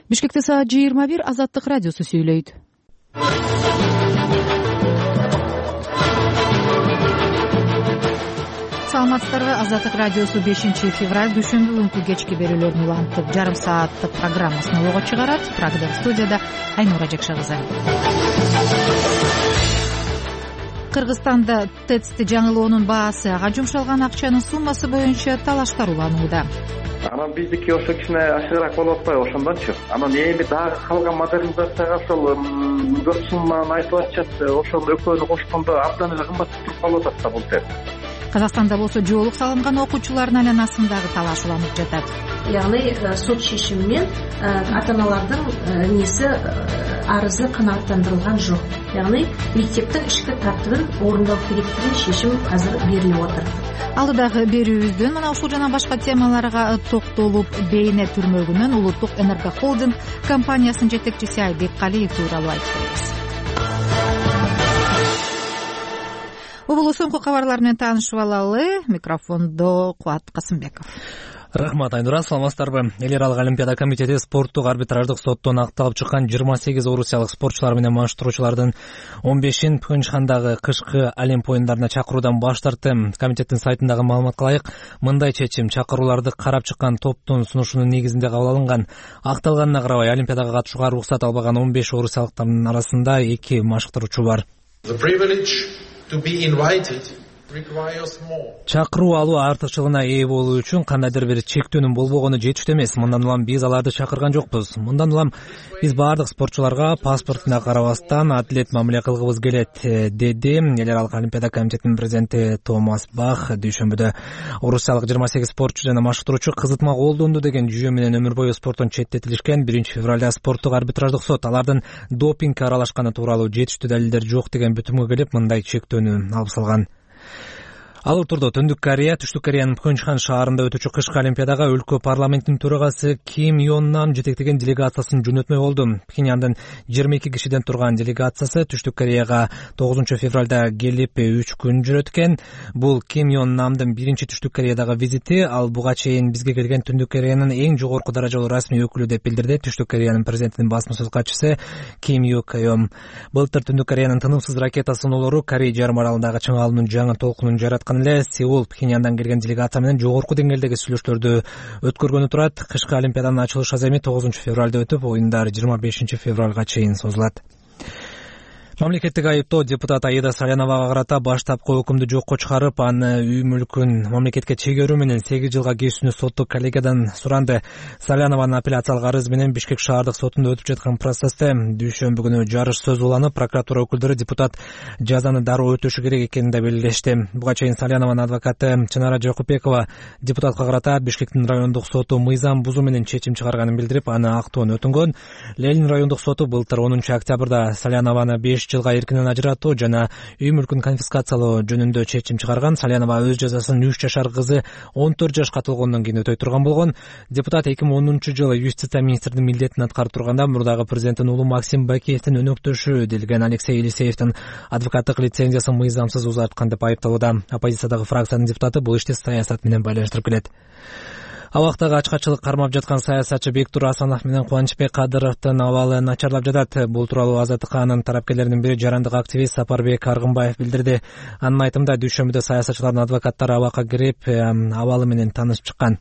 Бишкекте саат 21 Азаттык радиосу сүйлөйт. Саламатсыздарбы? Азаттык радиосу 5-февраль дүйшөмбү күнкү кечки берүүлөрүн улантып жарым сааттык программасын ого чыгарат. Прагада студияда Айнура Жакша кызы. Кыргызстанда ТЭЦти жаңылоонун баасы, ага жумшалган акчанын суммасы боюнча талаштар уланууда. Анан биздики ошо кичине ашыгыраак болуп атпайбы ошондончу. Анан эми дагы калган модернизацияга ошол көп сумманы айтып атышат. Ошол экөөнү кошкондо абдан эле кымбат туруп калып атат да бул ТЭЦ. Казакстанда болсо жоолук салынган окуучулардын айланасындагы талаш уланып жатат. Яғни сот шешимимен ата-аналардын арызы канааттандырылган жок. Яғни мектептин ички тартыбын орундоо керек деген шешим азыр берилип отыр. Алдыдагы берүүбүздөн мына ушул жана башка темаларга токтолуп, Бейне түрмөгүнөн Улуттук Энерго Холдинг компаниясынын жетекчиси Айбек Калиев тууралуу айтып беребиз. Бул соңку кабарлар менен таанышып алалы. Микрофондо Кубат Касымбеков. Рахмат, Айнура. Саламатсыздарбы? Эл аралык олимпиада комитети спорттук арбитраждык соттон акталып чыккан 28 орусиялык спортчулар менен маштыруучулардын 15-ин Пхенчхандагы кышкы Олимп оюндарына чакыруудан баш тартты. Комитеттин сайтындагы маалыматка ылайык, мындай чечим чакырууларды карап чыккан топтун сунушунун негизинде кабыл алынган. Акталганына карабай, олимпиадага катышууга уруксат албаган 15 орусиялыктардын арасында 2 машыктыруучу бар. Чакыруу алуу артыкчылыгына ээ болуу үчүн кандайдыр бир чектөөнүн болбогону жетиштүү эмес. Мындан улам биз аларды чакырган жокпуз. Мындан улам биз баардык спортчуларга паспортуна карабастан атлет мамиле кылгыбыз келет, деди Эл аралык олимпиада комитетинин президенти Томас Бах дүйшөмбүдө. Орусиялык 28 спортчу жана маштыруучу кызытма колдонду деген жүйө менен өмүр бою спорттон четтетилишкен. 1-февралда спорттук арбитраждык сот алардын допингге аралашканы тууралуу жетиштүү далилдер жок деген бүтүмгө келип, мындай чектөөнү алып салган. Ал отурдо Түндүк Корея, Түштүк Кореянын Пхенчхан шаарында өтүүчү кышкы олимпиадага өлкө парламентинин төрагасы Ким Йон Нам жетектеген делегациясын жөнөтмөй болду. Пхеньяндын 22 кишиден турган делегациясы Түштүк Кореяга 9-февралда келип 3 күн жүрөткөн. Бул Ким Йон Намдын биринчи Түштүк Кореядагы визити. Ал буга чейин бизге келген Түндүк Кореянын эң жогорку даражалуу расмий өкүлү деп билдирди Түштүк Кореянын президентинин басма сөз катчысы Ким Ю Кайом. Былтыр Түндүк Кореянын тынымсыз ракета сыноолору Корей жарым аралындагы чыңалуунун жаңы толкунун жараткан эле. Сеул Пхеньяндан келген делегация менен жогорку деңгээлдеги сүйлөшүүлөрдү өткөргөнү турат. Кышкы олимпиаданын ачылыш аземи 9-февралда өтүп, оюндар 25-февралга чейин созулат. Мамлекеттик айыптоо депутат Аида Саляновага карата баштапкы өкүмдү жокко чыгарып, аны үй мүлкүн мамлекетке чегерүү менен 8 жылга кесүүнү соттук коллегиядан суранды. Салянованын апелляциялык арызы менен Бишкек шаардык сотунда өтүп жаткан процессте дүйшөмбү күнү жарыш сөз уланып, прокуратура өкүлдөрү депутат жазаны дароо өтөшү керек экенин да белгилешти. Буга чейин Салянованын адвокаты Чынара Жакупбекова депутатка карата Бишкектин райондук соту мыйзам бузуу менен чечим чыгарганын билдирип, аны актоonu өтүнгөн. Ленин райондук соту былтыр 10-октябрда Салянованы 5 жылга эркинен ажыратуу жана үй мүлкүн конфискациялоо жөнүндө чечим чыгарган. Салянова өз жазасын 3 жашар кызы 14 жашка толгондон кийин өтөй турган болгон. Депутат 2010-жылы юстиция министринин милдетин аткарып турганда мурдагы президенттин уулу Максим Бакиевдин өнөктөшү делген Алексей Елисеевдин адвокаттык лицензиясын мыйзамсыз узарткан деп айыпталууда. Оппозициядагы фракциянын депутаты бул ишти саясат менен байланыштырып келет. Абактагы ачкачылык кармап жаткан саясатчы Бектур Асанов менен Кубанычбек Кадыровдун абалы начарлап жатат. Бул тууралуу Азаттыкка анын тарапкерлеринин бири жарандык активист Сапарбек Аргынбаев билдирди. Анын айтымында дүйшөмбүдө саясатчылардын адвокаттары абакка кирип, абалы менен таанышып чыккан.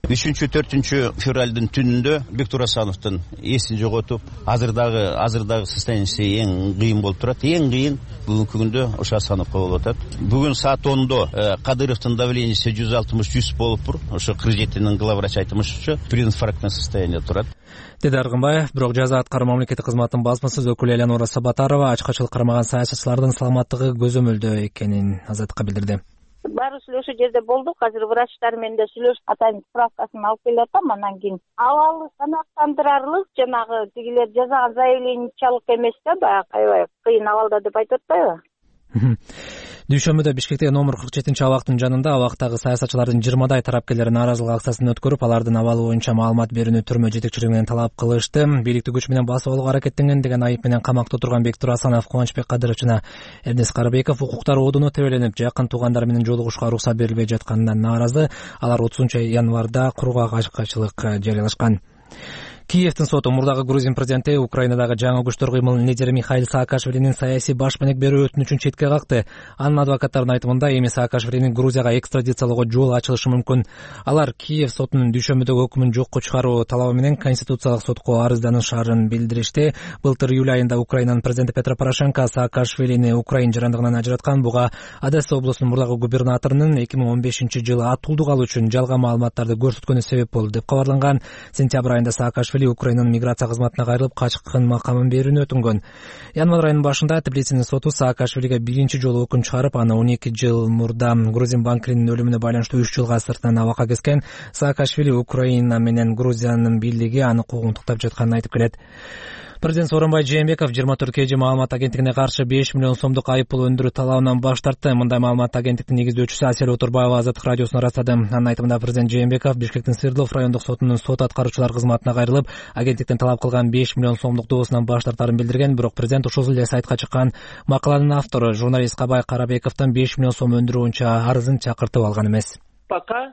3-4 февралдын түнүндө Бектур Асановдун эсин жоготуп, азырдагы состояниясы эң кыйын болуп турат. Эң кыйын бүгүнкү күндө ошо Асановго болуп атат. Бүгүн саат 10-до Кадыровдун давлениеси 160-100 болуп, ошо 47-нин главврач айтымышча прединфарктный состояние турат. Деди Аргынбаев. Бирок жаза аткаруу мамлекеттик кызматтын басма сөз өкүлү Элянора Сабатарова ачкачылык кармаган саясатчылардын саламаттыгы көзөмөлдө экенин Азаттыкка билдирди. Баары ошол жерде болдук. Азыр врачтар менен да сүйлөшүп атайын справкасын алып келатам. Анан кийин абалы канааттандырарлык, жанагы тигилер жазган заявлениячалык эмес да, баягы аябай кыйын абалда деп айтып атпайбы? Дүйшөмбүдө Бишкектеги номер 47-абактын жанында абактагы саясатчылардын 20дай тарапкерлери нааразылык акциясын өткөрүп, алардын абалы боюнча маалымат берүүнү түрмө жетекчилиги менен талап кылышты. Бийликти күч менен басып алууга аракеттенген деген айып менен камакта отурган Бектур Асанов, Кубанычбек Кадыров жана Эрнест Карабеков укуктар оодуна тебеленип, жакын туугандары менен жолугушууга уруксат берилбей жатканынан нааразы. Алар 30 январда кургак ачкачылык жарыялашкан. Киевдин соту мурдагы грузин президенти Украинадагы жаңы күчтөр кыймылынын лидери Михаил Саакашвилинин саясий башманек берүү өтүнүчүн четке какты. Анын адвокаттарынын айтымында эми Саакашвилинин Грузияга экстрадициялоого жол ачылышы мүмкүн. Алар Киев сотунун дүйшөмбүдөгү өкүмүн жокко чыгаруу талабы менен Конституциялык сотко арызданышарын билдиришти. Былтыр июль айында Украинанын президенти Петро Порошенко Саакашвилини Украин жарандыгынан ажыраткан. Буга Одесса облусунун мурдагы губернаторунун 2015-жылы атуулдук алуу үчүн жалган маалыматтарды көрсөткөнү себеп болду деп кабарланган. Сентябрь айында Саакашвили Украинанын миграция кызматына кайрылып качкын макамын берүүнү өтүнгөн. Январь айынын башында Тбилисинин соту Саакашвилиге биринчи жолу өкүм чыгарып, аны 12 жыл мурда грузин банкиринин өлүмүнө байланыштуу 3 жылга сыртынан абакка kesкен. Саакашвили Украина менен Грузиянын бийлиги аны куугунтуктап жатканын айтып келет. Президент Сооронбай Жээнбеков 24 маалымат агенттигине каршы 5 миллион сомдук айыппул өндүрүү талабынан баш тартты. Мындай маалымат агенттиктин негиздөөчүсү Асель Отурбаева Азаттык радиосуна ырастады. Анын айтымында президент Жээнбеков Бишкектин Свердлов райондук сотунун сот аткаруучулар кызматына кайрылып, агенттиктен талап кылган 5 миллион сомдук добусунан баш тартарын билдирген. Бирок президент ошол эле сайтка чыккан макаланын автору журналист Кабай Карабековдун 5 миллион сом өндүрүү боюнча арызын чакыртып алган эмес. Пока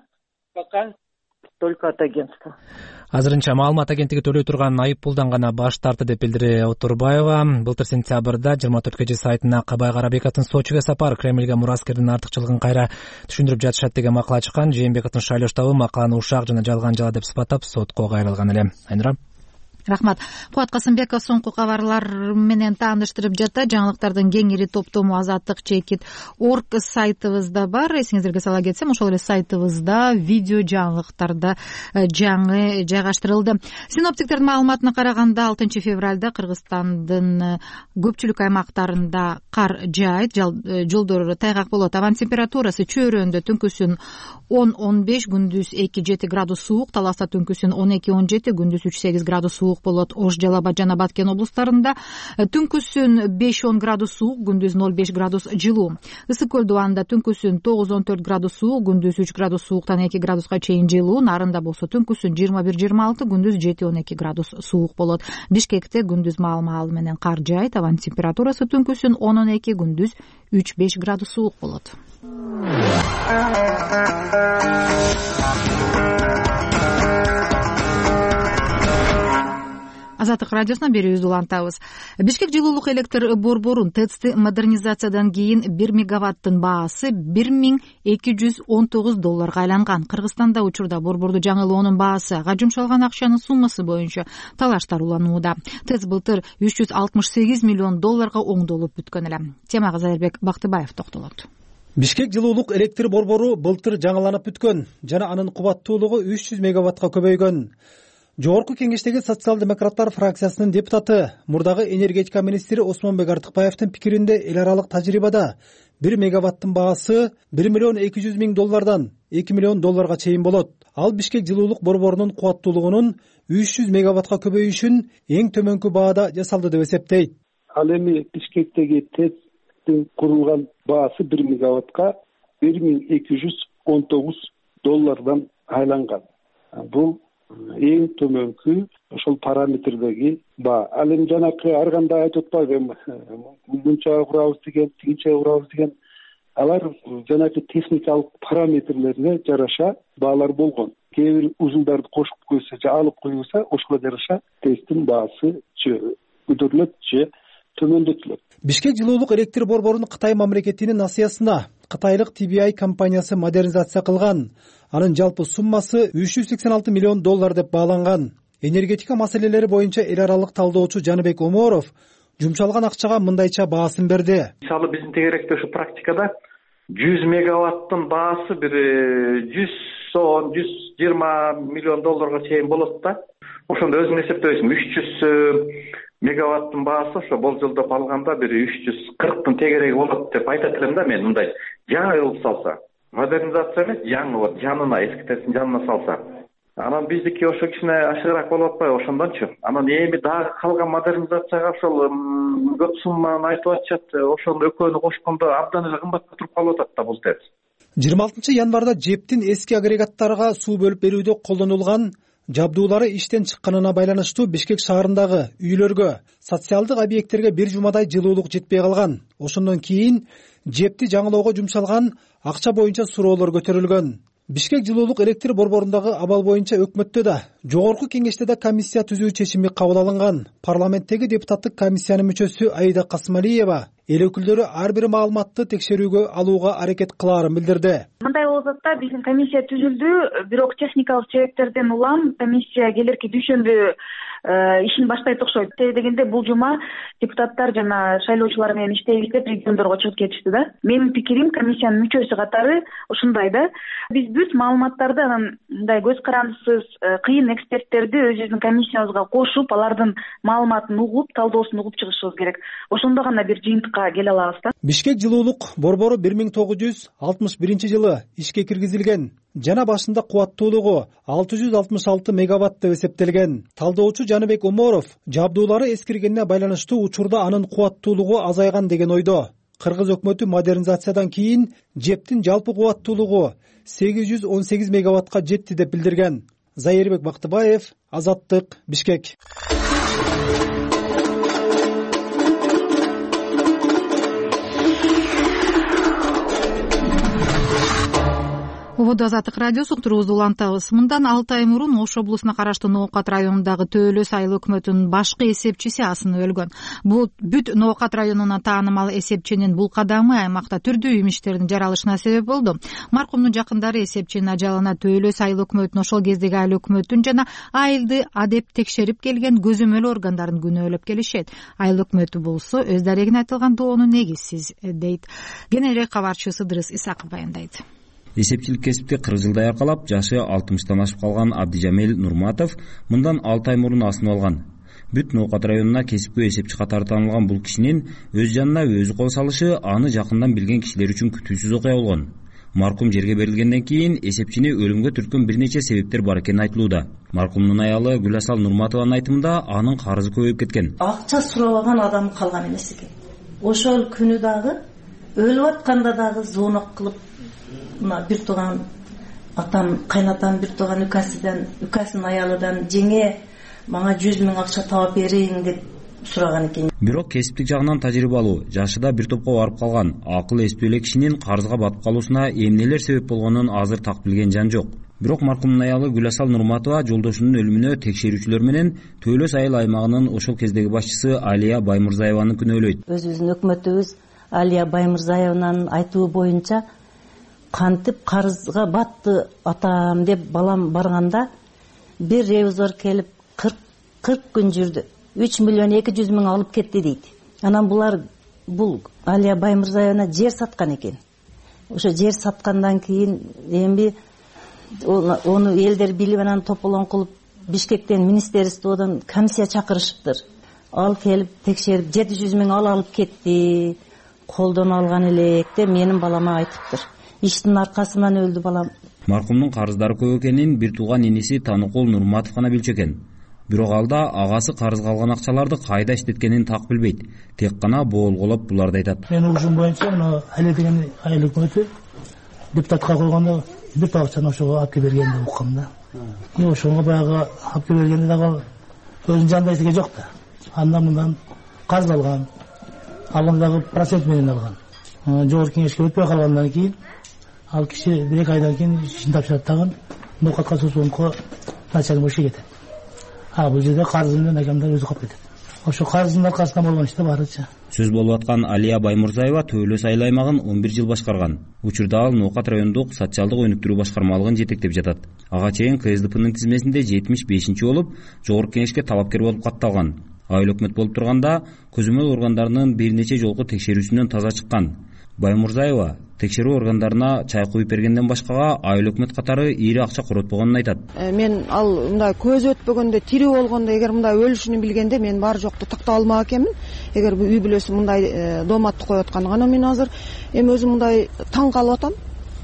только от агентства. Азырынча маалымат агенттиги төлөй турган айыппулдан гана баш тартты деп билдирди Отурбаева. Былтыр сентябрда 24 сайтына Кабай Карабековдун Сочиге сапары Кремльге мураскердин артыкчылыгын кайра түшүндүрүп жатышат деген макала чыккан. Жээнбековдун шайлоо штабы макаланы ушак жана жалган жала деп сыпаттап сотко кайрылган эле. Айнура. Рахмат. Кубат Касымбеков соңку кабарлар менен тааныштырып жатты. Жаңылыктардын кеңири топтому Азаттык /org сайтыбызда бар. Эсиңиздерге сала кетсем, ошол эле сайтыбызда видео жаңылыктарда жаңы жайгаштырылды. Синоптиктердин маалыматына караганда 6 февралда Кыргызстандын көпчүлүк аймактарында кар жаайт, жолдор тайгак болот. Абан температурасы чөйрөндө түнкүсүн 10-15, күндүз 2-7 градус суук, Таласта түнкүсүн 12-17, күндүз 3-8 градус суук болот. Ош, Жалал Абад жана Баткен облустарында түнкүсүн 5-10 градус суук, күндүз 0-5 градус жылуу. Ысык көл дубанында түнкүсүн 9-14 градус суук, күндүз 3 градус сууктан 2 градуска чейин жылуу. Нарында болсо түнкүсүн 21-26, күндүз 7-12 градус суук болот. Бишкекте күндүз маал менен кар жаайт. Абан температурасы түнкүсүн 10-12, күндүз 3-5 градус суук болот. Азаттык радиосуна берүүбүздү улантабыз. Бишкек жылуулук электр борборун ТЭЦти модернизациядан кийин 1 мегаваттын баасы $1219 айланган. Кыргызстанда учурда борборду жаңылоонун баасы, ага жумшалган акчанын суммасы боюнча талаштар уланууда. ТЭЦ былтыр $368 миллион оңдолуп бүткөн эле. Темага Зайырбек Бактыбаев токтолот. Бишкек жылуулук электр борбору былтыр жаңыланып бүткөн жана анын кубаттуулугу 300 мегаваттка көбөйгөн. Жогорку кеңештеги социал-демократтар фракциясынын депутаты, мурдагы энергетика министри Осмонбек Артыкбаевдин пикиринде эл аралык тажрыйбада 1 мегаваттын баасы $1 миллион 200 миң $2 миллион чейин болот. Ал Бишкек жылуулук борборунун кубаттуулугунун 300 мегаваттка көбөйүшүн эң төмөнкү баада жасалды деп эсептейт. Ал эми Бишкектеги ТЭЦтин курулган баасы 1 мегаваттка $1219 айланган. Бул эң төмөнкү ошол параметрдеги баа. Ал эми жанакы ар кандай айтып атпайбы, мынча курабыз деген, тигинче курабыз деген. Алар жанакы техникалык параметрлерине жараша баалар болгон. Кээ бир узулдарды кошуп койсо же алып коюлса, ошого жараша ТЭЦтин баасы көтөрүлөт же төмөндөтүлөт. Бишкек жылуулук электр борборунун Кытай мамлекетинин насыясына кытайлык TBI компаниясы модернизация кылган. Анын жалпы суммасы $386 миллион деп бааланган. Энергетика маселелери боюнча эл аралык талдоочу Жаныбек Оморов жумшалган акчага мындайча баасын берди. Мисалы биздин тегеректе ушу практикада 100 мегаваттын баасы бир 110-120 миллион долларга чейин болот да. Ошондо өзүң эсептебейсиң, 300 мегаваттын баасы ошо болжолдоп алганда бир 340 тегереги болот деп айтат элем да мен. Мындай жаңы кылып салса, модернизация эмес, жаңы болот, жанына, эски ТЭЦтин жанына салса. Анан биздики ошо кичине ашыгыраак болуп атпайбы ошондончу. Анан эми дагы калган модернизацияга ошол көп сумманы айтып атышат. Ошону экөөнү кошкондо абдан эле кымбатка туруп калып атат да бул ТЭЦ. 26 январда ЖЭПтин эски агрегаттарга суу бөлүп берүүдө колдонулган жабдуулары иштен чыкканына байланыштуу Бишкек шаарындагы үйлөргө, социалдык объекттерге бир жумадай жылуулук жетпей калган. Ошондон кийин ЖЭПти жаңылоого жумшалган акча боюнча суроолор көтөрүлгөн. Бишкек жылуулук электр борборундагы абал боюнча өкмөттө да, жогорку кеңеште да комиссия түзүү чечими кабыл алынган. Парламенттеги депутаттык комиссиянын мүчөсү Аида Касымалиева эл өкүлдөрү ар бир маалыматты текшерүүгө алууга аракет кылаарын билдирди. Мындай болсо да биздин комиссия түзүлдү, бирок техникалык себептерден улам комиссия келерки дүйшөмбү ишин баштайт окшойт. Дегенде бул жума депутаттар жана шайлоочулар менен иштейбиз деп региондорго чыгып кетишти да. Менин пикирим комиссиянын мүчөсү катары ушундай да. Биз бүт маалыматтарды анан мындай көз карандысыз кыйын эксперттерди өзүбүздүн комиссиябызга кошуп, алардын маалыматын угуп, талдоосун угуп чыгышыбыз керек. Ошондо гана бир жыйынтыкка келе алабыз да. Бишкек жылуулук борбору 1961 жылы ишке киргизилген жана башында кубаттуулугу 666 мегаватт деп эсептелген. Талдоочу Жаныбек Оморов жабдуулары эскиргенине байланыштуу учурда анын кубаттуулугу азайган деген ойдо. Кыргыз өкмөтү модернизациядан кийин жептин жалпы кубаттуулугу 818 мегаваттка жетти деп билдирген. Зайырбек Бактыбаев, Азаттык, Бишкек. Убуду Азаттык радиосу уктуруубузду улантабыз. Мындан 6 ай мурун Ош облусуна караштуу Ноокат районундагы Төөлөс айыл өкмөтүнүн башкы эсепчиси асынып өлгөн. Бул бүт Ноокат районуна таанымал эсепчинин бул кадамы аймакта түрдүү имиштердин жаралышына себеп болду. Маркумдун жакындары эсепчинин ажалына Төөлөс айыл өкмөтүн, ошол кездеги айыл өкмөтүн жана айылды адеп текшерип келген көзөмөл органдарын күнөөлөп келишет. Айыл өкмөтү болсо өз дарегине айтылган доону негизсиз дейт. Кененирээк кабарчыбыз Ыдырыс Исаков баяндайт. Эсепчилик кесипти 40 жылдай аркалап, жашы 60тан ашып калган Абдижамил Нурматов мындан 6 ай мурун асынып алган. Бүт Ноокат районуна кесипкөй эсепчи катары таанылган бул кишинин өз жанына өзү кол салышы аны жакындан билген кишилер үчүн күтүүсүз окуя болгон. Маркум жерге берилгенден кийин эсепчини өлүмгө түрткөн бир нече себептер бар экени айтылууда. Маркумдун аялы Гүласал Нурматованын айтымында анын карызы көбөйүп кеткен. Акча сурабаган адам калган эмес экен. Ошол күнү дагы өлүп атканда дагы звонок кылып бир тууган атам, кайнатам, бир тууган үкасынын аялыдан жеңе мага 100 000 акча таап бериң деп сураган экен. Бирок кесиптик жагынан тажрыйбалуу, жашыда бир топко барып калган акыл эстүү эле кишинин карызга батып калуусуна эмнелер себеп болгонун азыр так билген жан жок. Бирок маркумдун аялы Гүласал Нурматова жолдошунун өлүмүнө текшерүүчүлөр менен Төөлөс айыл аймагынын ошол кездеги башчысы Алия Баймырзаеваны күнөөлөйт. Өзүбүздүн өкмөтүбүз Алия Баймырзаеванын айтуу боюнча кантип карызга батты атам деп балам барганда бир ревизор келип 40 күн жүрдү. 3,2 миллион алып кетти дейт. Анан бул Алия Баймырзаевна жер саткан экен. Ошо жер саткандан кийин эми ону элдер билип анан тополоң кылып Бишкектен министерстводон комиссия чакырышыптыр. Ал келип текшерип 700 000 алып кетти. Колдон алган элек деп менин балама айтыптыр. Иштин аркасынан өлдү балам. Маркумдун карыздары көп экенин бир тууган иниси Таныкул Нурматов гана билчү экен. Бирок алда агасы карызга алган акчаларды кайда иштеткенин так билбейт. Тек гана боолголоп буларды айтат. Мен угушум боюнча мына Али деген айыл өкмөтү депутатка койгондо бир топ акчаны ошого алып берген деп уккам да. Ошого баягы алып бергенде дагы өзүнүн жанында эсеге жок да. Андан мындан карыз алган. Алгандагы процент менен алган. Жогорку кеңешке өтпөй калгандан кийин ал киши 1-2 айдан кийин ишин тапшырат дагы Ноокатка сосунко начальник ишке кетет. Бул жерде карызы менен акамдар өзү калып кетет. Ошо карыздын аркасынан болгон иште барычы. Сөз болуп аткан Алия Баймырзаева Төөлөс айыл аймагын 11 жыл башкарган. Учурда ал Ноокат райондук социалдык өнүктүрүү башкармалыгын жетектеп жатат. Ага чейин КСДПнын тизмесинде 75 болуп, жогорку кеңешке талапкер болуп катталган. Айыл өкмөт болуп турганда көзөмөл органдарынын бир нече жолку текшерүүсүнөн таза чыккан. Баймырзаева текшерүү органдарына чай куюп бергенден башкага айыл өкмөт катары ири акча коротпогонун айтат. Мен ал мындай көз өтпөгөндө, тирүү болгондо, эгер мындай өлүшүнү билгенде мен бар жокту тактап алмак экенмин. Эгер үй бүлөсү мындай доматты коюп атканына мен азыр эми өзүм мындай таң калып атам.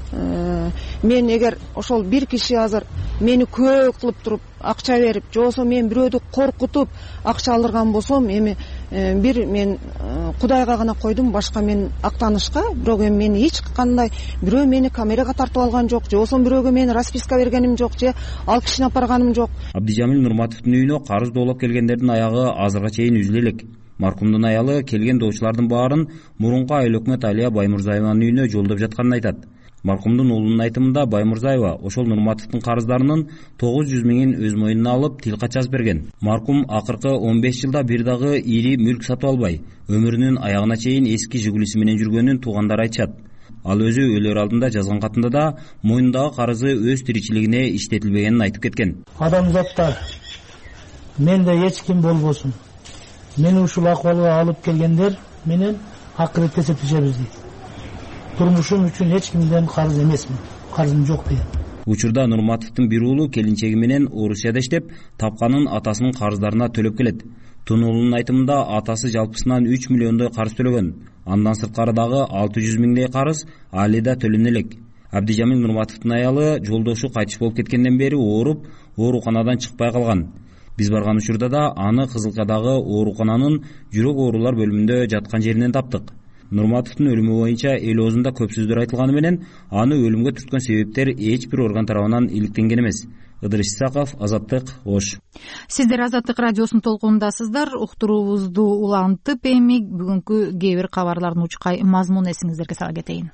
Мен эгер ошол бир киши азыр мени күбө кылып туруп акча берип, же болбосо мен бирөөдү коркутуп акча алдырган болсом, эми бир мен Кудайга гана койдум, башка мен актанышка, бирок эми мени эч кандай бирөө мени камерага тартып алган жок, же болбосо бирөөгө мен расписка бергеним жок, же ал кишини алып барганым жок. Абдижамил Нурматовдун үйүнө карыз доолоп келгендердин аягы азырга чейин үзүлө элек. Маркумдун аялы келген доочулардын баарын мурунку айыл өкмөт Алия Баймырзаеванын үйүнө жолдоп жатканын айтат. Маркумдун уулунун айтымында Баймурзаева ошол Нурматовдун карыздарынын 900 миңин өз мойнуна алып тил кат жазып берген. Маркум акыркы 15 жылда бир дагы ири мүлк сатып албай, өмүрүнүн аягына чейин эски Жигулиси менен жүргөнүн туугандары айтышат. Ал өзү өлөр алдында жазган катында да мойнундагы карызы өз тиричилигине иштетилбегенин айтып кеткен. Адамзаттар, менде эч ким болбосун. Мени ушул акыбалга алып келгендер менен акыретке эсептешебиз дейт. Турмушум үчүн эч кимден карыз эмесмин. Карызым жок деген. Учурда Нурматовдун бир уулу келинчеги менен Орусияда иштеп, тапканын атасынын карыздарына төлөп келет. Тун уулунун айтымында атасы жалпысынан 3 миллиондой карыз төлөгөн. Андан сырткары дагы 600 миңдей карыз али да төлөнө элек. Абдижамил Нурматовдун аялы жолдошу кайтыш болуп кеткенден бери ооруп, ооруканадан чыкпай калган. Биз барган учурда да аны Кызылкадагы оорукананын жүрөк оорулар бөлүмүндө жаткан жеринен таптык. Нурматовдун өлүмү боюнча эл оозунда көп сөздөр айтылганы менен аны өлүмгө түрткөн себептер эч бир орган тарабынан иликтенген эмес. Ыдырыс Исаков, Азаттык, Ош. Сиздер Азаттык радиосунун толкунундасыздар. Уктуруубузду улантып эми бүгүнкү кээ бир кабарлардын учкай мазмунун эсиңиздерге сала кетейин.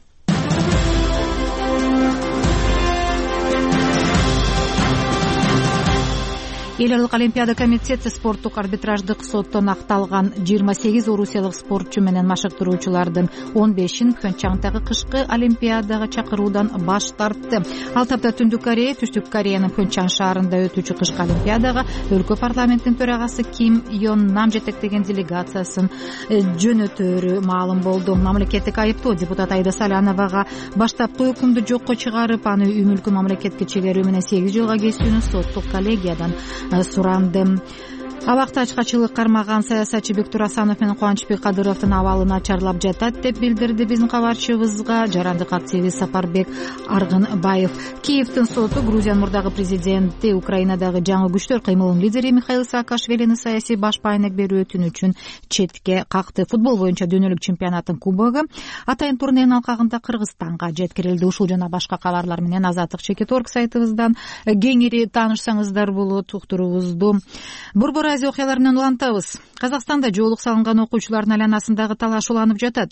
Эл аралык Олимпиада комитети спорттук арбитраждык соттон акталган 28 орусиялык спортчу менен машыктыруучулардын 15-ин Пхенчхандагы кышкы Олимпиадага чакыруудан баш тартты. Ал тапта Түндүк Корея, Түштүк Кореянын Пхенчхан шаарында өтүүчү кышкы Олимпиадага өлкө парламентинин төрагасы Ким Йон Нам жетектеген делегациясын жөнөтөөрү маалым болду. Мамлекеттик айыптоо депутат Айда Саляновага баштапкы өкүмдү жокко чыгарып, аны үй мүлкүн мамлекетке чегерүү менен 8 жылга кесүүнү соттук коллегиядан суранды. Абакта ачкачылык кармаган саясатчы Бектур Асанов менен Кубанычбек Кадыровдун абалы начарлап жатат деп билдирди биздин кабарчыбызга жарандык активист Сапарбек Аргынбаев. Киевдин соту Грузиянын мурдагы президенти, Украинадагы жаңы күчтөр кыймылынын лидери Михаил Саакашвилини саясий баш пайнек берүү өтүнүчүн четке какты. Футбол боюнча дүйнөлүк чемпионаттын кубогу атайын турнирдин алкагында Кыргызстанга жеткирилди. Ушул жана башка кабарлар менен Азаттык.org сайтыбыздан кеңири таанышсаңыздар болот. Уктуруубузду Борбор Азия окуялары менен улантабыз. Казакстанда жоолук салынган окуучулардын айланасындагы талаш уланып жатат.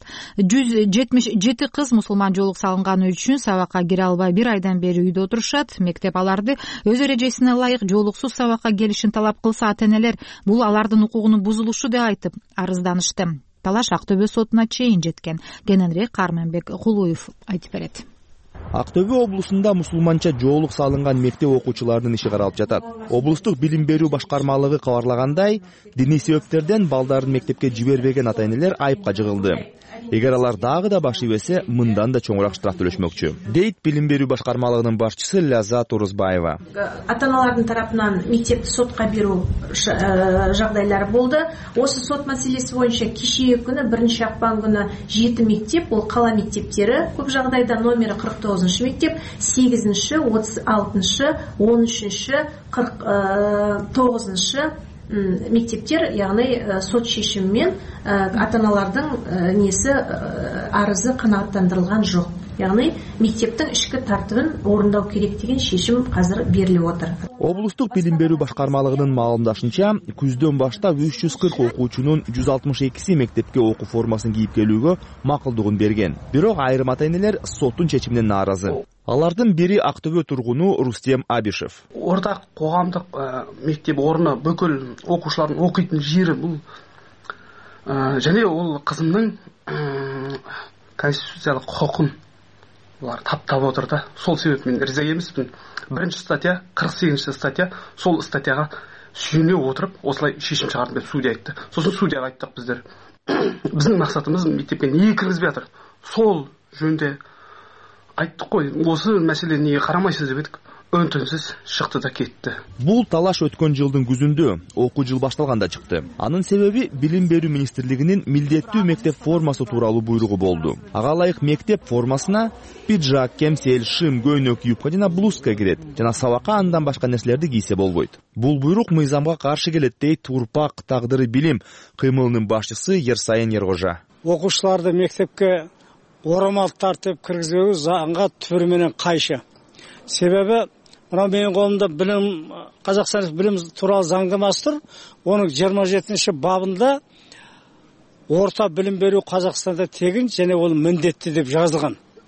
177 кыз мусулман жоолук салынганы үчүн сабакка кире албай бир айдан бери үйдө отурушат. Мектеп аларды өз эрежесине ылайык жоолуксуз сабакка келишин талап кылса, ата-энелер бул алардын укугунун бузулушу деп айтып арызданышты. Талаш Актөбө сотуна чейин жеткен. Кененирээк Карманбек Кулуев айтып берет. Актөбө облусунда мусулманча жоолук салынган мектеп окуучуларынын иши каралып жатат. Облустук билим берүү башкармалыгы кабарлагандай, диний себептерден балдарын мектепке жибербеген ата-энелер айыпка жыгылды. Эгер алар дагы да баш ийбесе, мындан да чоңураак штраф төлөшмөкчү, дейт билим берүү башкармалыгынын башчысы Ляззат Урузбаева. Ата-аналардын тарапынан мектепти сотко берүү жагдайлары болду. Осы сот маселеси боюнча кечээ күнү 1-акпан күнү 7 мектеп, бул кала мектептери, көп жагдайда номери 49 мектеп, 8-36, 13, 49 мектептер, яғни сот шешімімен ата-аналардың несі арызы канааттандырылған жоқ. Яғни мектептің ішкі тәртібін орындау керек деген шешім қазір беріліп отыр. Облустук билим берүү башкармалыгынын маалымдашынча, күздөн баштап 340 окуучунун 162 мектепке окуу формасын кийип келүүгө макулдугун берген. Бирок айрым ата-энелер соттун чечимине нааразы. Алардын бири Актөбө тургуну Рустем Абишев. Ортак коомдук мектеп орны бүкүл окуучулардын окуйтун жери бул. Және ол кызымдын конституциялык хукукун булар таптап отыр да. Сол себеп мен риза эмесмин. 1-статья, 48 статья, сол статьяга сүйүнө отуруп, осылай шешим чыгарды деп судья айтты. Сосын судьяга айттык биздер. Биздин максатыбыз мектепке не киргизбей атыр. Сол жөнүндө айттык кой. Осы маселени неге карамайсыз деп едик. Өнтөнсүз шыкты да кетти. Бул талаш өткөн жылдын күзүндө, окуу жыл башталганда чыкты. Анын себеби билим берүү министрлигинин милдеттүү мектеп формасы тууралуу буйругу болду. Ага ылайык мектеп формасына пиджак, кемсел, шым, көйнөк, юбка жана блузка кирет. Жана сабакка андан башка нерселерди кийсе болбойт. Бул буйрук мыйзамга каршы келет дейт Турпак тагдыры билим кыймылынын башчысы Ерсайын Эргожа. Окуучуларды мектепке орамал тартып киргизбөө заңга түбүрү менен кайшы. Себеби мына менин колумда билим Казакстан билим тууралуу заңнамасы тур. Онун 27 бабында орта билим берүү Казакстанда тегин және ол міндетті деп жазылған.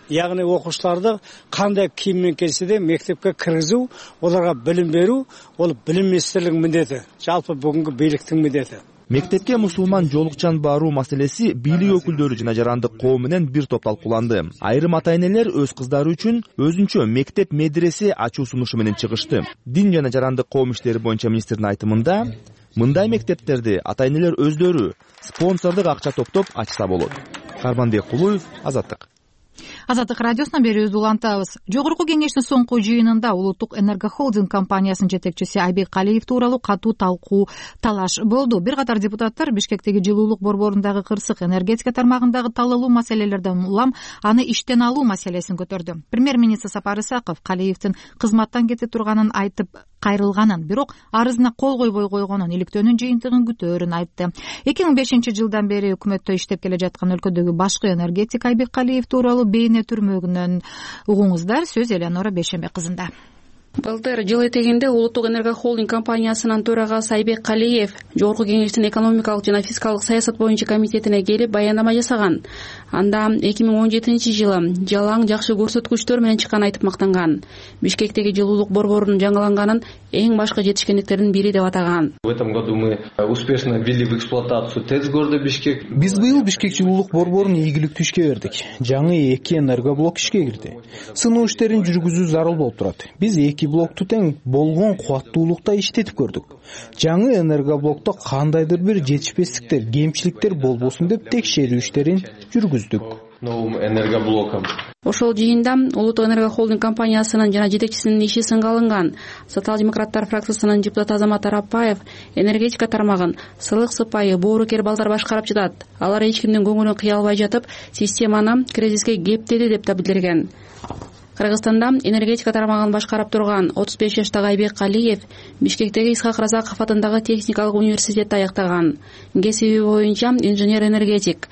яғни оқушыларды қандай киіммен келсе де мектепке кіргізу, оларға білім беру, ол білім министрлігінің міндеті, жалпы бүгінгі биліктің міндеті. Мектепке мусулман жолукчан баруу маселеси бийлик өкүлдөрү жана жарандык коом менен бир топ талкууланды. Айрым ата-энелер өз кыздары үчүн өзүнчө мектеп медресе ачуу сунушу менен чыгышты. Дин жана жарандык коом иштери боюнча министрдин айтымында, мындай мектептерди ата-энелер өздөрү спонсордук акча топтоп ачса болот. Карманбек Кулуев, Азаттык. Азаттык радиосуна берүүбүздү улантабыз. Жогорку кеңештин соңку жыйынында Улуттук энергохолдинг компаниясынын жетекчиси Айбек Калиев тууралуу катуу талкуу талаш болду. Бир катар депутаттар Бишкектеги жылуулук борборундагы кырсык энергетика тармагындагы талалуу маселелерден улам аны иштен алуу маселесин көтөрдү. Премьер-министр Сапар Исаков Калиевдин кызматтан кете турганын айтып кайрылганын, бирок арызына кол койбой койгонун, иликтөөнүн жыйынтыгын күтөөрүн айтты. 2005 жылдан бери өкмөттө иштеп келе жаткан өлкөдөгү башкы энергетик Айбек Калиев тууралуу бейне түрмөгүнөн угуңуздар. Сөз Элеонора Бейшембек кызында. Былтыр жыл этегинде Улуттук энергохолдинг компаниясынын төрагасы Айбек Калиев Жогорку кеңештин экономикалык жана фискалдык саясат боюнча комитетине келип баяндама жасаган. Анда 2017 жылы жалаң жакшы көрсөткүчтөр менен чыкканын айтып мактанган. Бишкектеги жылуулук борборунун жаңыланганын эң башкы жетишкендиктердин бири деп атаган. В этом году мы успешно ввели в эксплуатацию ТЭЦ города Бишкек. Биз быйыл Бишкек жылуулук борборун ийгиликтүү ишке бердик. Жаңы 2 энергоблок ишке кирди. Сыноо иштерин жүргүзүү зарыл болуп турат. Биз 2 блокту тең болгон кубаттуулукта иштетип көрдүк. Жаңы энергоблокто кандайдыр бир жетишпестиктер, кемчиликтер болбосун деп текшерүү иштерин жүргүздүк. Новым энергоблоком. Ошол жыйында Улуттук энергохолдинг компаниясынын жана жетекчисинин иши сынга алынган. Социал-демократтар фракциясынын депутаты Азамат Арапбаев энергетика тармагын сылык сыпайы боорукер балдар башкарып жатат. Алар эч кимдин көңүлүн кыя албай жатып, системаны кризиске кептеди деп да билдирген. Кыргызстанда энергетика тармагын башкарып турган 35 жаштагы Айбек Калиев Бишкектеги Исхак Разаков атындагы техникалык университетти аяктаган. Кесиби боюнча инженер-энергетик.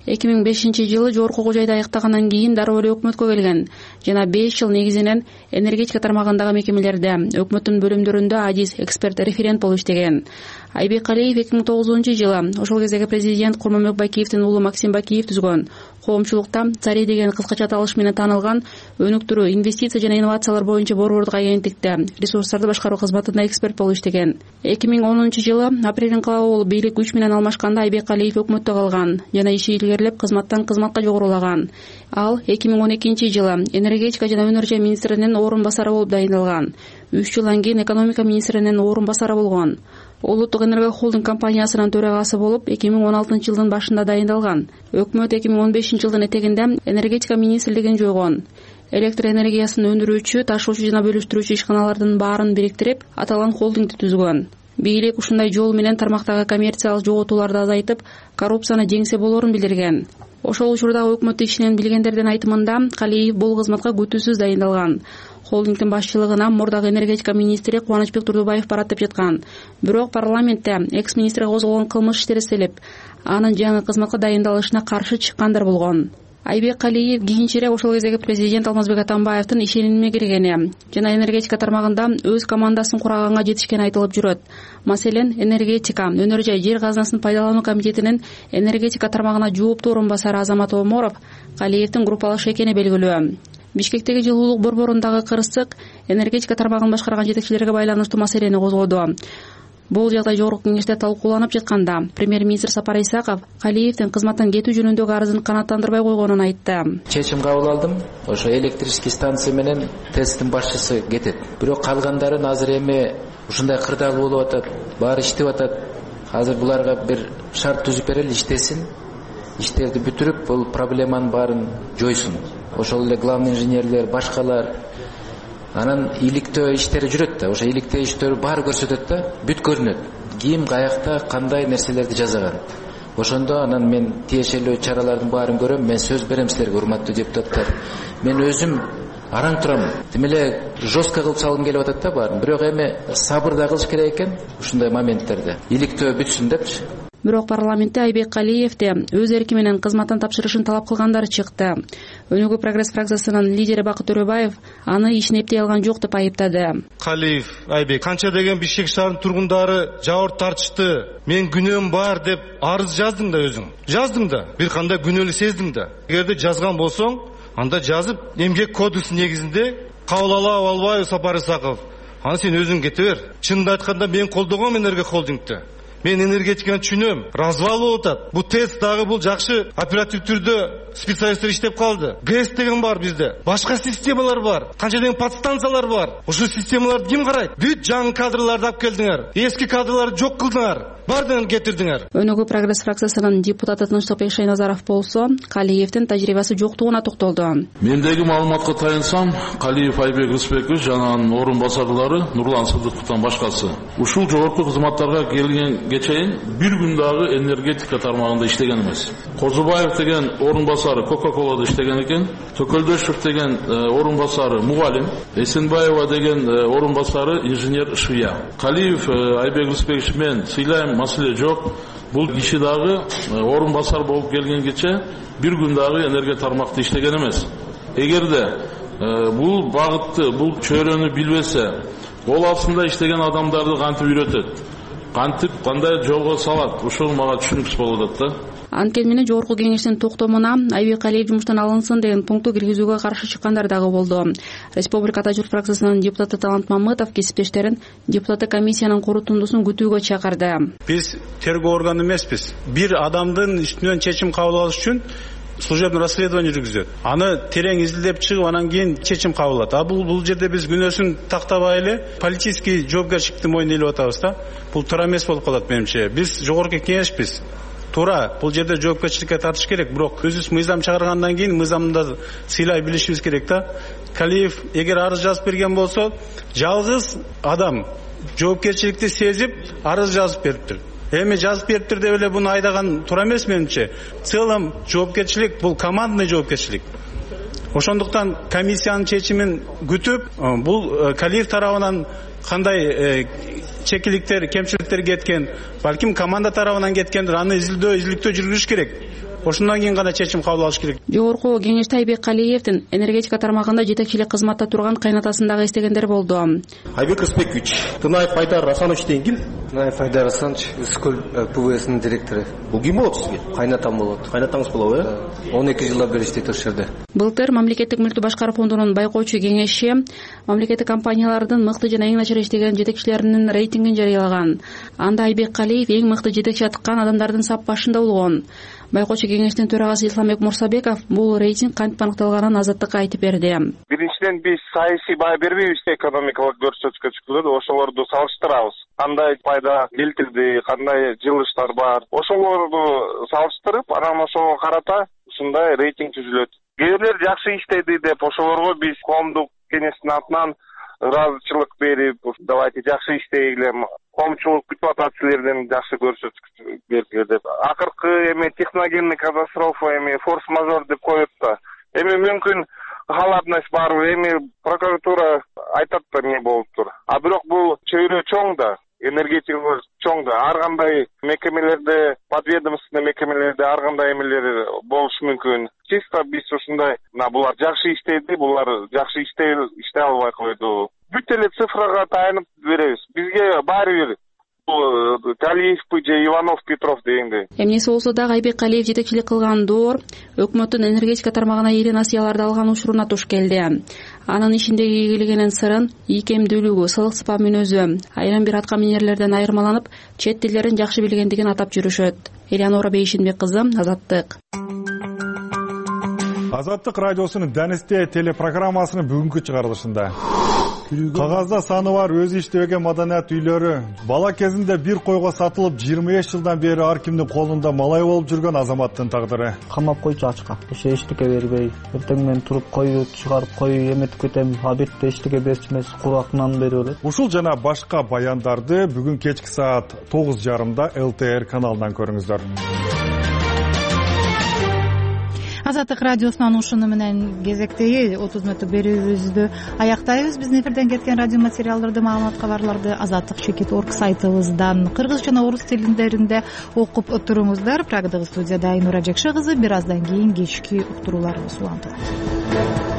2005 жылы жогорку окуу жайда аяктагандан кийин дароо эле өкмөткө келген жана 5 жыл негизинен энергетика тармагындагы мекемелерде өкмөттүн бөлүмдөрүндө адис эксперт референт болуп иштеген. Айбек Калиев 2009 жылы ошол кездеги президент Курманбек Бакиевдин уулу Максим Бакиев түзгөн коомчулукта Цари деген кыскача аталыш менен таанылган өнүктүрүү, инвестиция жана инновациялар боюнча борбордук агенттикте ресурстарды башкаруу кызматында эксперт болуп иштеген. 2010 жылы апрелдин кабыл болуп бийлик күч менен алмашканда Айбек Калиев өкмөттө калган жана иши илгерилеп кызматтан кызматка жогорулаган. Ал 2012 жылы энергетика жана өнөр жай министринин орун басары болуп дайындалган. 3 жылдан кийин экономика министринин орун басары болгон. Улуттук энергохолдинг компаниясынын төрагасы болуп 2016 жылдын башында дайындалган. Өкмөт 2015 жылдын этегинде энергетика министрлигин жойгон. Электр энергиясын өндүрүүчү, ташуучу жана бөлүштүрүүчү ишканалардын баарын бириктирип, аталган холдингди түзгөн. Бийлик ушундай жол менен тармактагы коммерциялык жоготууларды азайтып, коррупцияны жеңсе болорун билдирген. Ошол учурдагы өкмөт ишинен билгендердин айтымында Калиев бул кызматка күтүүсүз дайындалган. Холдингдин башчылыгына мурдагы энергетика министри Кубанычбек Турдубаев барат деп жаткан. Бирок парламентте экс-министрге козголгон кылмыш иштери эстелип, анын жаңы кызматка дайындалышына каршы чыккандар болгон. Айбек Калиев кийинчерээк ошол кездеги президент Алмазбек Атамбаевдин ишенимине киргени жана энергетика тармагында өз командасын кураганга жетишкени айтылып жүрөт. Маселен, энергетика, өнөр жай жер казынасын пайдалануу комитетинин энергетика тармагына жооптуу орун басары Азамат Оморов Калиевдин группалаш экени белгилүү. Бишкектеги жылуулук борборундагы кырсык энергетика тармагын башкарган жетекчилерге байланыштуу маселени козгоду. Бул жагдай жогорку кеңеште талкууланып жатканда премьер-министр Сапар Исаков Калиевдин кызматтан кетүү жөнүндөгү арызын канааттандырбай койгонун айтты. Чечим кабыл алдым. Ошо электрический станция менен ТЭЦтин башчысы кетет. Бирок калгандарын азыр эми ушундай кырдаал болуп атат, баары иштеп атат. Азыр буларга бир шарт түзүп берели, иштесин. Иштерди бүтүрүп, бул проблеманын баарын жойсун. Ошол эле главный инженерлер, башкалар анан иликтөө иштери жүрөт да, ошо иликтөө иштери баары көрсөтөт да, бүт көрүнөт. Ким каякта кандай нерселерди жасаган. Ошондо анан мен тиешелүү чаралардын баарын көрөм. Мен сөз берем силерге, урматтуу депутаттар. Мен өзүм араң турам. Демеле жестко кылып салгым келип атат да баарын. Бирок эми сабыр да кылыш керек экен ушундай моменттерде. Иликтөө бүтсүн депчи. Бирок парламентте Айбек Калиевди өз эрки менен кызматтан тапшырышын талап кылгандар чыкты. Өнүгүү прогресс фракциясынын лидери Бакыт Төрөбаев аны ишин эптей алган жок деп айыптады. Калиев, Айбек канча деген Бишкек шаарынын тургундары жабыр тартышты. Мен күнөөм бар деп арыз жаздым да өзүң. Жаздым да, бир кандай күнөөлүү сездим да. Эгерде жазган болсоң, анда жазып эмгек кодекси негизинде кабыл албайбыз Сапар Исаков. Аны сен өзүң кете бер. Чынында айтканда мен колдогом энергия холдингди. Мен энергетиканы түшүнөм. Развал болуп атат. Бул ТЭЦ дагы бул жакшы оператив түрдө специалисттер иштеп калды. ГЭС деген бар бизде. Башка системалар бар. Канча деген подстанциялар бар. Ошол системаларды ким карайт? Бүт жаңы кадрларды алып келдиңер. Эски кадрларды жок кылдыңар. Бардыгын кетирдиңер. Өнөгүү прогресс фракциясынын депутаты Тынчтыкбек Шайназаров болсо, Калиевдин тажрыйбасы жоктугуна токтолду. Мендеги маалыматка таянсам, Калиев Айбек Рысбекович жана анын орун басарлары Нурлан Сыдыковдон башкасы ушул жогорку кызматтарга келгенге чейин бир күн дагы энергетика тармагында иштеген эмес. Кожубаев деген орун басары Кока-Колада иштеген экен, Төкөлдөшев деген орун басары мугалим, Эсенбаева деген орун басары инженер Швия. Калиев Айбек Рысбекович мен сыйлайм, маселе жок. Бул киши дагы орун басар болуп келгенгече бир күн дагы энергия тармакта иштеген эмес. Эгерде бул багытты, бул чөйрөнү билбесе, ол астында иштеген адамдарды кантип үйрөтөт, кантип кандай жолго салат, ошол мага түшүнүксүз болуп атат да. Анткени менен жогорку кеңештин токтомуна Айбек Калиев жумуштан алынсын деген пункту киргизүүгө каршы чыккандар дагы болду. Республика Тажыр фракциясынын депутаты Талант Мамытов кесиптештерин депутаттык комиссиянын корутундусун күтүүгө чакырды. Биз тергөө органы эмеспиз. Бир адамдын үстүнөн чечим кабыл алыш үчүн служебный расследование жүргүзөт. Аны терең изилдеп чыгып, анан кийин чечим кабыл алат. А бул жерде биз күнөөсүн тактабай эле политический жоопкерчиликти мойнуна илип атабыз да. Бул туура эмес болуп калат менимче. Биз жогорку кеңешпиз. Туура, бул жерде жоопкерчиликке тартыш керек, бирок өзүбүз мыйзам чыгаргандан кийин мыйзамды сыйлай билишибиз керек да. Калиев эгер арыз жазып берген болсо, жалгыз адам жоопкерчиликти сезип арыз жазып бериптир. Эми жазып бериптир деп эле буну айдаган туура эмес менимче. Целом жоопкерчилик бул командный жоопкерчилик. Ошондуктан комиссиянын чечимин күтүп, бул Калиев тарабынан кандай чекиликтер, кемчиликтер кеткен, балким команда тарабынан кеткендир, аны изилдөө жүргүзүш керек. Ошондон кийин гана чечим кабыл алыш керек. Жогорку кеңеште Айбек Калиевдин энергетика тармагында жетекчилик кызматта турган кайнатасын дагы эстегендер болду. Айбек Рысбекович, Тынаев Айдар Асанович деген ким? Тынаев Айдар Асанович, Үскөл ПВСнын директору. Бул ким болот сизге? Кайнатам болот. Кайнатаңыз болобу, э? 12 жылдан бери иштейт ошол жерде. Былтыр мамлекеттик мүлктү башкаруу фондунун байкоочу кеңеши мамлекеттик компаниялардын мыкты жана эң начар иштеген жетекчилеринин рейтингин жарыялаган. Анда Айбек Калиев эң мыкты жетекчи аткан адамдардын сап башында болгон. Байкоочу кеңештин төрагасы Исламбек Мурсабеков бул рейтинг кантип аныкталганын Азаттыкка айтып берди. Биринчиден биз саясий баа бербейбиз, экономикалык көрсөткүчкө чыккылы ошолорду салыштырабыз. Кандай пайда келтирди, кандай жылыштар бар, ошолорду салыштырып, анан ошого карата ушундай рейтинг түзүлөт. Кээ бирлер жакшы иштеди деп ошолорго биз коомдук кеңештин атынан ыраазычылык берип, давайте жакшы иштегиле, коомчулук күтүп атат силерден жакшы көрсөткүч бергиле деп. Акыркы эми техногенный катастрофа, эми форс-мажор деп коет да. Эми мүмкүн халатность бар, эми прокуратура айтат да эмне болуптур. А бирок бул чөйрө чоң да, энергетика чоң да. Ар кандай мекемелерде, подведомственный мекемелерде ар кандай эмелер болушу мүмкүн. Чисто биз ушундай, булар жакшы иштеди, булар жакшы иштей албай койду. Бүт эле цифрага таянып беребиз. Бизге баары бир Калиевпи же Иванов, Петров дегенде. Эмнеси болсо дагы Айбек Калиев жетекчилик кылган доор өкмөттүн энергетика тармагына ири насыяларды алган учуруна туш келди. Анын ишиндеги ийгилигинин сырын ийкемдүүлүгү, сылык сыпа мүнөзү, айрым бир атка минерлерден айырмаланып, чет тилдерин жакшы билгендигин атап жүрүшөт. Элеонора Бейшинбек кызы, Азаттык. Азаттык радиосунун Дэнисте телепрограммасынын бүгүнкү чыгарылышында кагазда саны бар өзү иштебеген маданият үйлөрү бала кезинде бир койго сатылып 25 жылдан бери ар кимдин колунда малай болуп жүргөн азаматтын тагдыры. Камап койчу ачка, эчтеке бербей, эртең менен туруп коюп чыгарып коюп эметип кетем, абетте эчтеке берчү эмес, курак нан берип элет. Ушул жана башка баяндарды бүгүн кечки саат 9:30 ЛТР каналынан көрүңүздөр. Азаттык радиосунун ушуну менен кезектеги 30 мүнөттүк берүүбүздү аяктайбыз. Биздин эфирден кеткен радио материалдарды, маалымат кабарларды azattik.org сайтыбыздан кыргыз жана орус тилиндеринде окуп туруңуздар. Прагдагы студияда Айнура Жекше кызы. Бир аздан кийин кечки уктурууларыбыз улантылат.